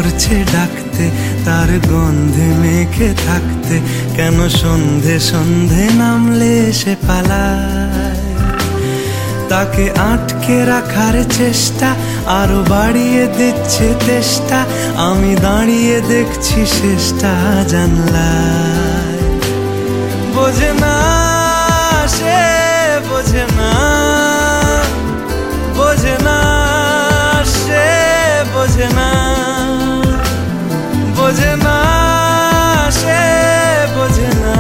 করছে ডাকতে, তার গন্ধে মেখে থাকতে, কেন সন্ধে সন্ধে নামলে সে পালায়। তাকে আটকে রাখার চেষ্টা আরো বাড়িয়ে দিচ্ছে তেষ্টা, আমি দাঁড়িয়ে দেখছি শেষটা জানলায়। বোঝে না সে, বোঝে না, বোঝে না সে, বোঝে না, বোঝে না সে, বোঝে না,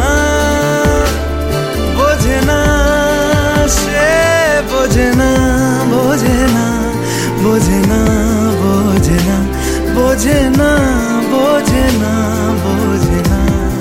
বোঝে না সে, বোঝে না, বোঝে না, বোঝে না, বোঝে না, বোঝে না, বোঝে না, বোঝে না।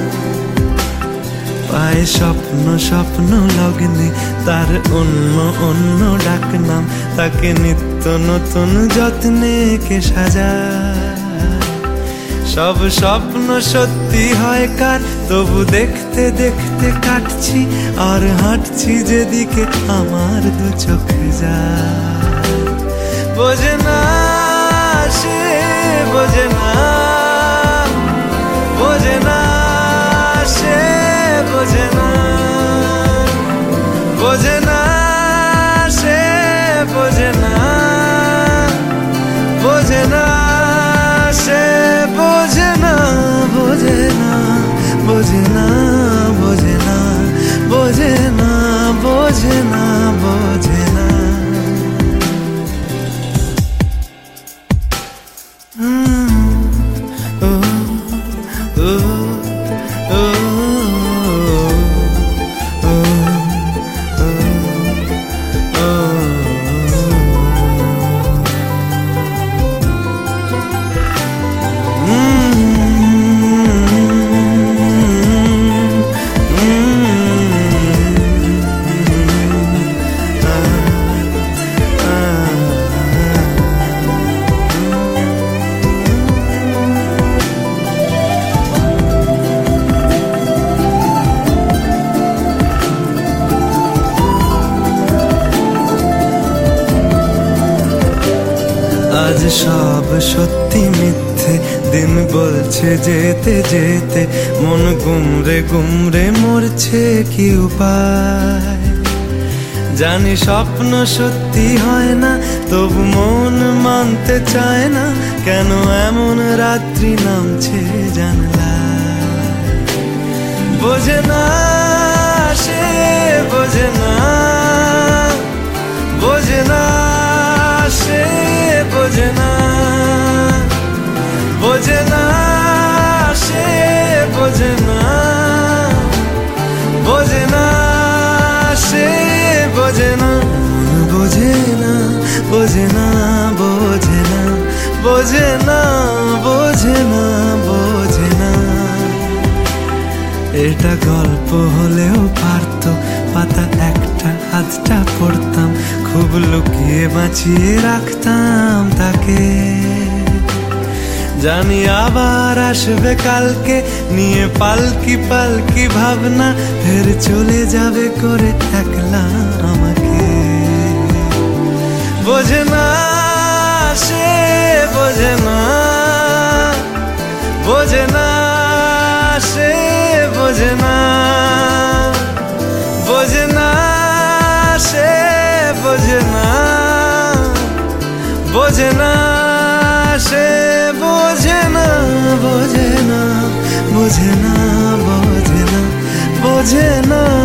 পায় স্বপ্ন স্বপ্ন লগ্নে তার অন্য অন্য ডাকনাম, তাকে নিত্য নতুন যত্নে কে সাজায়। সব স্বপ্ন সত্যি হয় কার, তবু দেখতে দেখতে কাটছি আর হাঁটছি যেদিকে আমার দু চোখ যায়। বোঝে না সে, বোঝে না, বোঝে না সে, বোঝে না, বোঝে না সে, বোঝে না, বোঝে না সে, বোঝে না, বোঝে না, বোঝে না, বোঝে না, বোঝে না, বোঝে না, বোঝে না। আজ সব সত্যি মিথ্যে, দিন বলছে যেতে যেতে, মন গুমরে গুমরে মরছে কি উপায়। জানি স্বপ্ন সত্যি হয় না, তবু মন মানতে চায় না, কেন এমন রাত্রি নামছে জানলায়। বোঝে না সে, বোঝে না, বোঝে না সে, বোঝে না, বোঝে না সে, বোঝে না, বোঝে না সে, বোঝে না, বোঝে না, বোঝে না, বোঝে না, বোঝে না, বোঝে না, বোঝে না। এটা গল্প হলেও পারত, পাতা একটা হাতটা পড়তাম, খুব লুকিয়ে বাঁচিয়ে রাখতাম তাকে। জানি আবার আসবে কালকে, নিয়ে পালকি পালকি ভাবনা, ফের চলে যাবে করে একলা আমাকে। বোঝে না সে, বোঝে না, বোঝে না সে, বোঝে না, বোঝে না সে, বোঝে না, বোঝে না সে, বোঝে না, বোঝে না, বোঝে না, বোঝে না, বোঝে না।